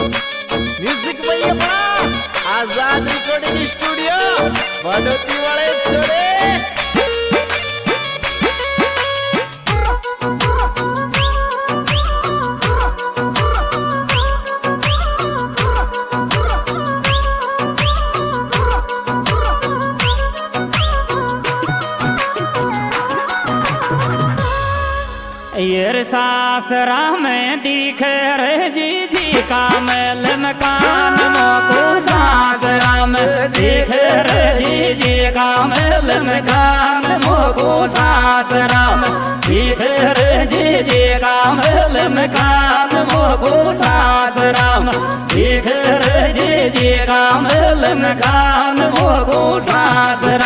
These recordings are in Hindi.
म्यूजिक भैया आजाद रिकॉर्डिंग स्टूडियो बड़ोती वाले छोड़े। ये सासरा में दिखे रे जी का मेल मकान मोको सासरा में दिखे रे जी का मेल मकान मोको सासरा में दिखे रे जी का मेल मकान मोको सासरा में दिखे रे जी का मेल मकान मोको सासरा।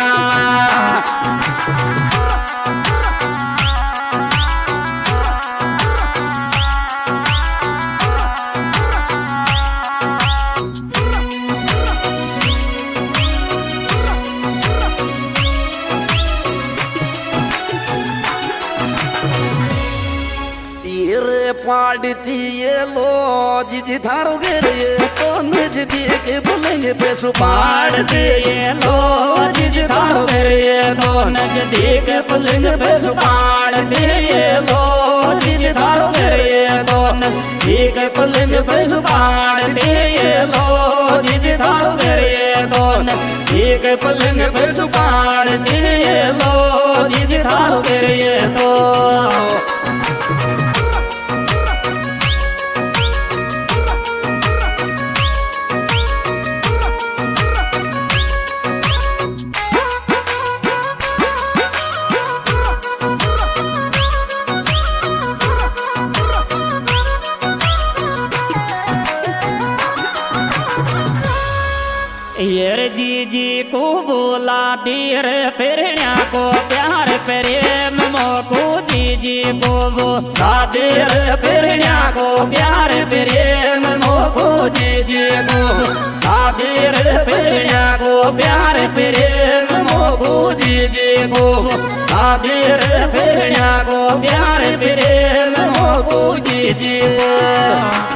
पाड़ती ये लो जी थारो गे तो नजदीक बुलेंगे पे सुपाड़ दे ये लो जी थारो गे तो नजदीक बुलेंगे पे सुपाड़ दे ये लो जी थारो गे तो नजदीक बुलेंगे पे सुपाड़ दे ये लो जी थारो गे तो नजदीक बुलेंगे पे सुपाड़ दे ये लो जी थारो गे तो। ये जी को बोला दीर फिरण्या को प्यार प्रेम मोको जी को बोला दीर फिरण्या को प्यार प्रेम मोको जी को दीर फिरण्या को प्यार प्रेम मोको जी को दीर फिरण्या को प्यार प्रेम मोको जी को।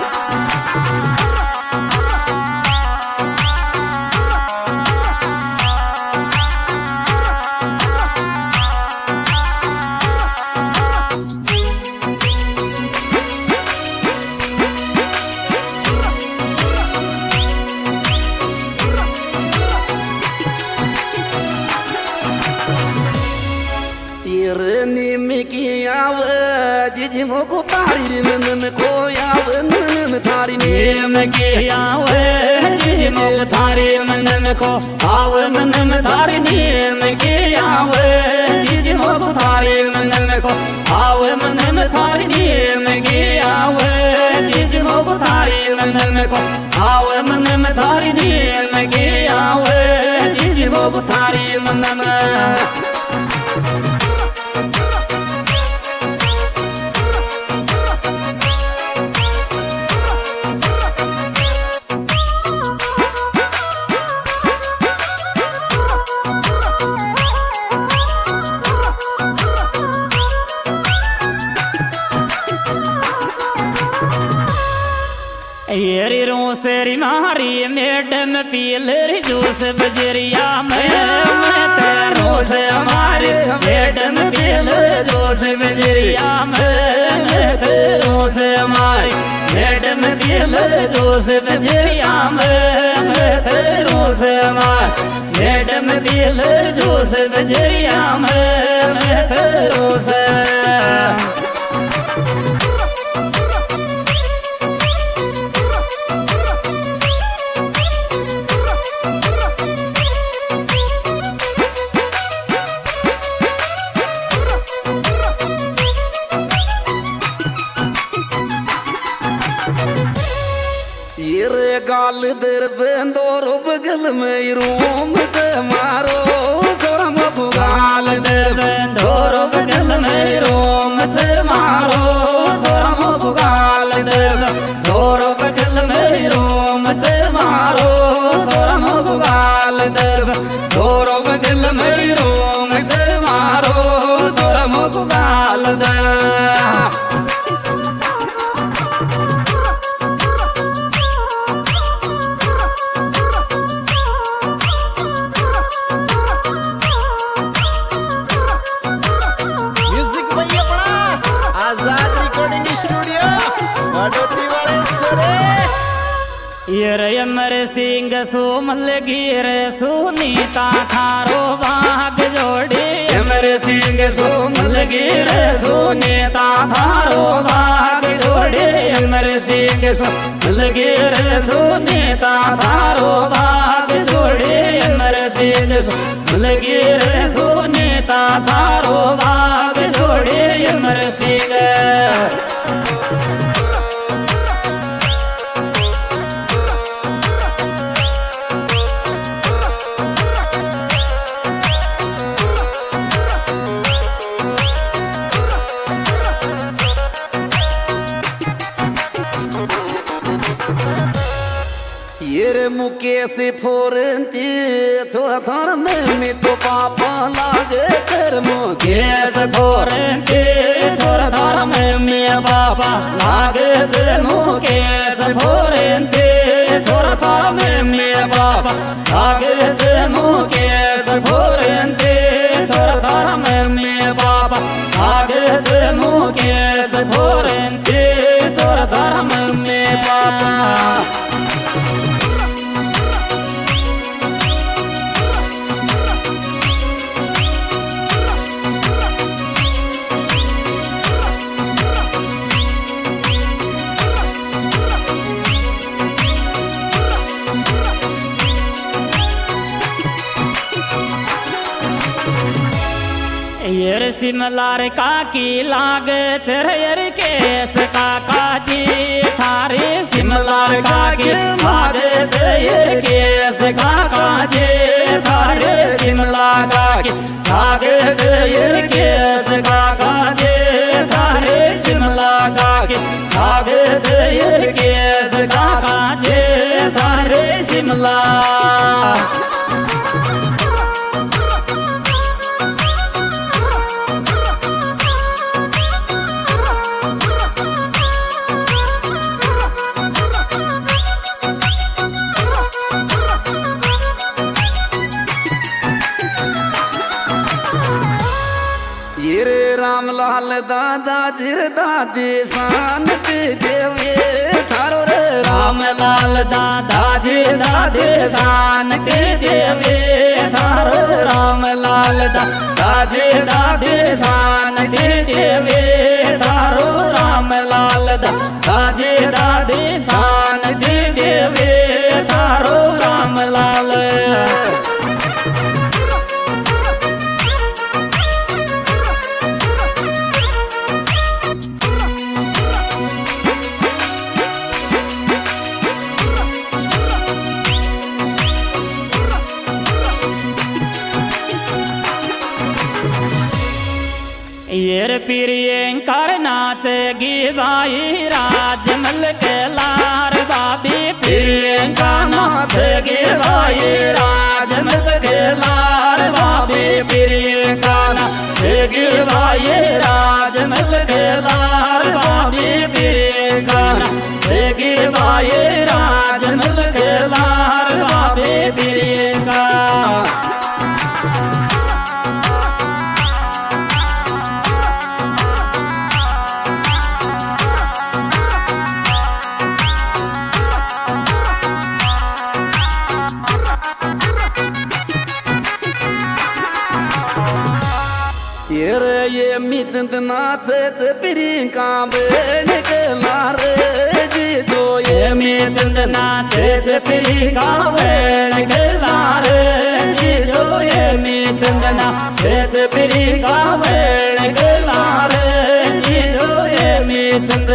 जी मोको तारी नन को याव नन थारी नेम के आवे जी मोको थारी नन को आव नन थारी नेम के आवे जी मोको थारी नन को आव नन थारी नेम के आवे जी मोको थारी नन को आव नन थारी नेम के आवे जी मोको थारी नन। येरी रोसेरी मारी मैडम पीलर जूस बजरिया में रोस हमारे मैडम पीलर जूस बजरिया में रोस हमारे मैडम पीलर जूस बजरिया में रोस हमारे मैडम पीलर जूस बजरिया में रोस। गाल दर बेंदोरो बगल में रूम ते मारो सोरम गाल दर बेंदोरो बगल में रूम ते मारो सोरम गाल दर बेंदोरो बगल में रूम ते मारो सोरम गाल दर बेंदोरो बगल में रूम ते मारो सोरम गाल दर। यर यमर सिंह सोमल गिर सुनीता थारो भाग जोड़े यमर सिंह सोमल गिर सुनीता थारो भाग जोड़े यमर सिंह सोमल गिर सुनीता थारो भाग जोड़े यमर सिंह सोमल गिर सुनीता थारो भाग जोड़े यमर सिंह ये मुकेश फोरंती थोड़ा थोड़ा में तो पापा लागे कर मुकेश फोरंती थोड़ा थोड़ा में पापा लागे कर मुकेश फोरंती थोड़ा थोड़ा में पापा लागे कर मुकेश फोरंती थोड़ा थोड़ा में पापा लागे कर मुकेश फोरंती थोड़ा थोड़ा में पापा यर सिमलार काकी लाग चरयर केस काका जी थारे सिमलार काकी लाग चरयर केस काका जी थारे सिमला काकी लाग चरयर केस काका जी थारे सिमला काकी लाग चरयर केस काका जी थारे शिमला रामलाल दादा जिर दादी शान के देवे थारो रे रामलाल दादा जिर दादी शान के देवे थारो रामलाल दादा जिर दादी शान के देवे थारो रामलाल दादा जिर दादी शान के देवे थारो रामलाल येर प्रियंकर नाच गिवाई राजमल के लार बाबी प्रियंका नाच गिवाई राजमल के लार बाबी प्रियंका नाच गिवाई राजमल के लार बाबी प्रियंका नाच गिवाई राजमल के लार बाबी प्रियंका ये मिचंद नाचत प्रियंका बेन के लार जी जो ये मिचंद नाचत प्रियंका बेन के लार जी जो ये मिचंद नाचत प्रियंका बेन के लार जी जो ये मिचंद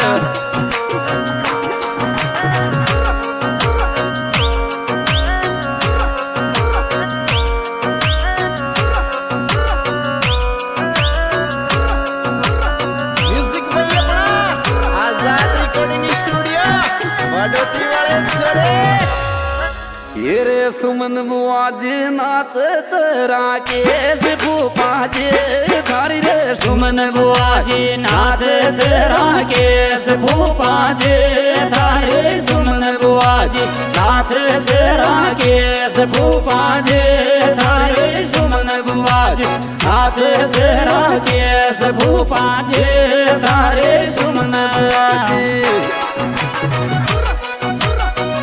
ये सुमन बुआजी नाचत राकेश भूपाजी थारी रे सुमन बुआजी नाचत राकेश भूपाजी थारे सुमन बुआजी नाचत राकेश भूपाजी थारे सुमन बुआजी नाचत राकेश भूपाजी थारे सुमन बुआजी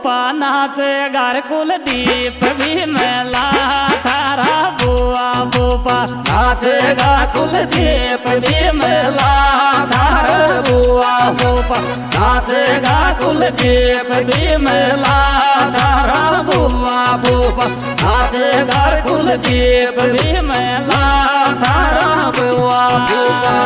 भूपा नाच घर कुलदीप भी मेला थारा बुआ भूपा नाचेगा कुलदीप भी मेला थारा बुआ भूपा नाचेगा कुलदीप भी मेला थारा बुआ भूपा नाचेगा कुलदीप भी मेला थारा बुआ भूपा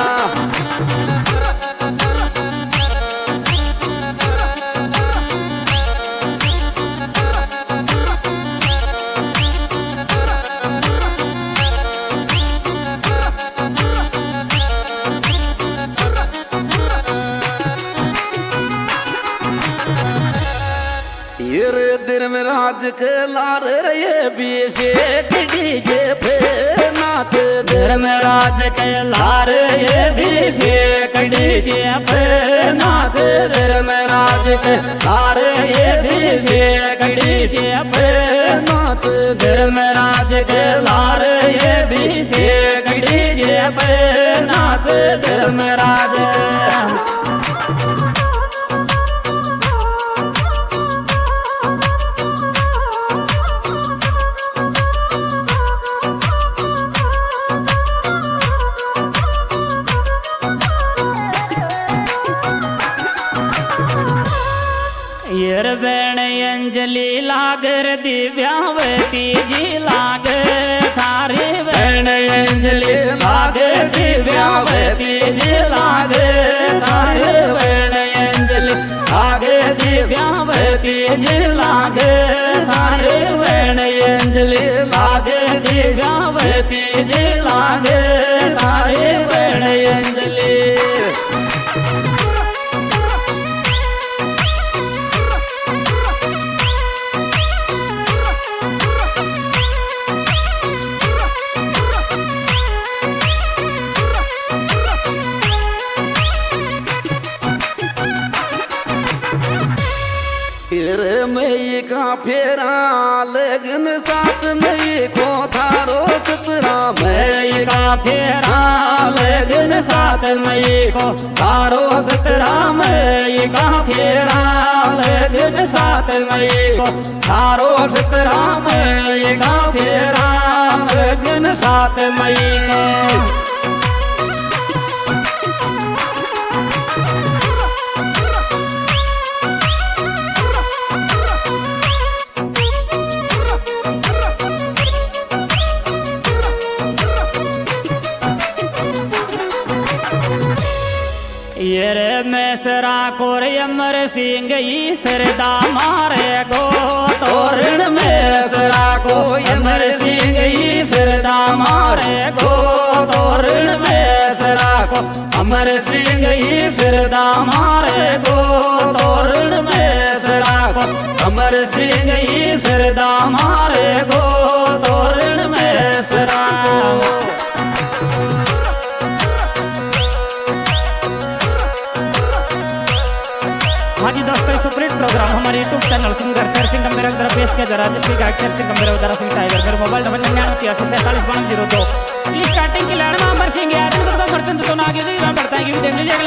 धर्मराज के लार रे बीसे डीजे पे नाच धर्मराज के लार ये बीसे डीजे पे नाच धर्मराज के लार ये बीसे डीजे पे नाच धर्मराज के लार ये बीसे डीजे पे नाच धर्मराज बेण अंजलि लागर दिव्यावती जी लाग थारी बेण अंजलि लाग दिव्यावती जी लाग थारे बेण अंजलि लाग दिव्यावती जी लाग थारे बेण अंजलि लाग दिव्यावती जी लाग थारे बेण अंजलि मई का फेरा लगन साथ मई को थारो सतरा मई का फेरा लगन साथ मई को थारो सतरा मई का फेरा लगन साथ मई को थारो सतरा मई का फेरा लगन साथ मई को मैसरा कोर अमर सिंह सरदा मारे गो तोरण मैसरा को अमर सिंह सरदा मारे गो तोरण मैसरा को अमर सिंह सरदा मारे गो तोरण मैसरा को अमर सिंह सरदा मारे गो तोरण मैसरा सुपरहिट प्रोग्राम हमारे यूट्यूब चैनल सिंगर सर सिंह मेरे द्वारा पेश किया जा रहा है जिसकी गायक सिंह मेरे द्वारा सिंह टाइगर मेरा मोबाइल नंबर 99 43 42 स्टार्टिंग की लड़ना अमर सिंह यार इनको तो मर्चेंट तो ना आगे बढ़ता है कि देख लीजिए